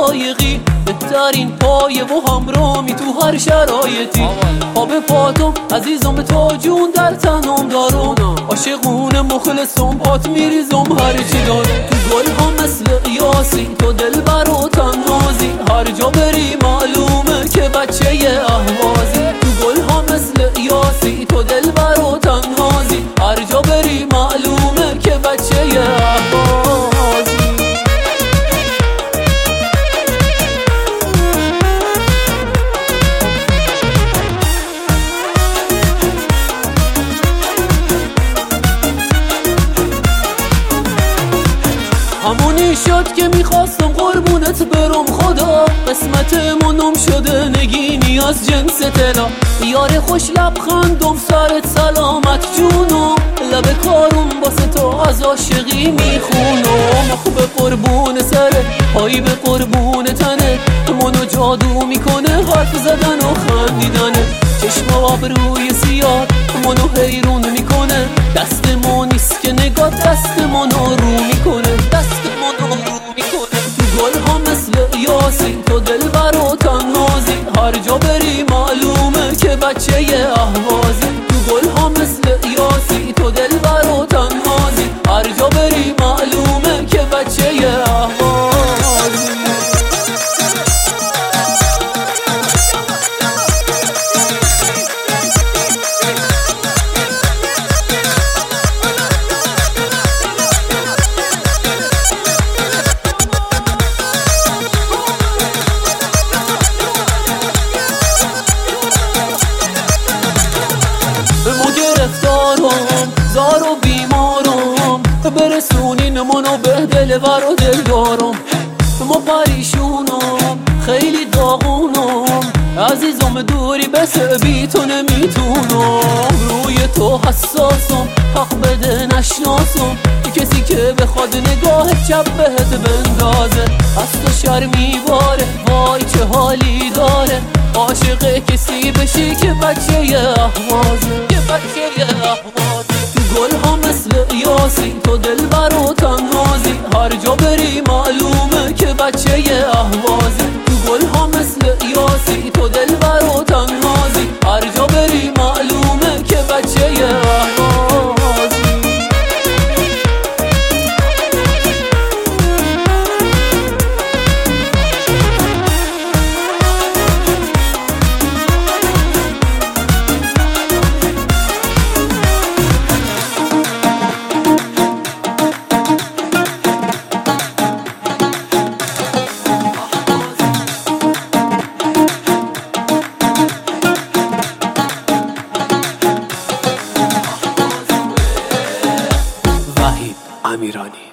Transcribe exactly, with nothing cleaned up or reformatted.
علایقی، بهترین پایه و همرامی تو هر شرایطی. آب پاتم عزیزم تا جون در تنم دارم، عاشقونه مخلصم پات میریزم هرچی دارم. تو گل ها مثل قیاسی تو دلبر و تنهازی، هر جا بری معلومه که بچه اهوازی. تو گل ها مثل قیاسی تو دلبر و تنهازی، هر جا بری معلومه که بچه اهوازی. همونی شد که میخواستم قربونت برم خدا، قسمت منم شده نگینی از جنس طلا. یار خوش لبخندم سرت سلامت جونم، لب کارم باسه تو از عاشقی میخونم. آخ به قربون سرت پایی به قربون تنت، منو جادو میکنه حرف زدن و خندیدنه. چشم و ابروی سیاه منو حیرون میکنه، دست ما نیست که نگاه دست منو رو میکنه، دست منو رو میکنه. تو گل ها مثل یاسی تو دلبر و تنهازی، هر جا بری معلومه که بچه اهوازی. تو گل ها مثل یاسی تو دلبر و تنهازی، هر جا بری معلومه که بچه اهوازی. زار و بیمارم برسونین منو به دلبر و دلدارم. ما پریشونم خیلی داغونم، عزیزم دوری بس بی تو نمیتونم. روی تو حساسم حق بده نشناسم، کسی که بخواد نگاه چپ بهت بندازه. از تو شرمی باره وای چه حالی داره، عاشق کسی بشی که بچه اهوازه، که بچه اهوازه. تو گل ها مثل یاسی تو دلبر و تنهازی، هر جا بری معلومه که بچه اهوازه. تو گل ها مثل یاسی تو دلبر و تنهازی، هر جا بری معلومه که بچه اهوازی. امیرانی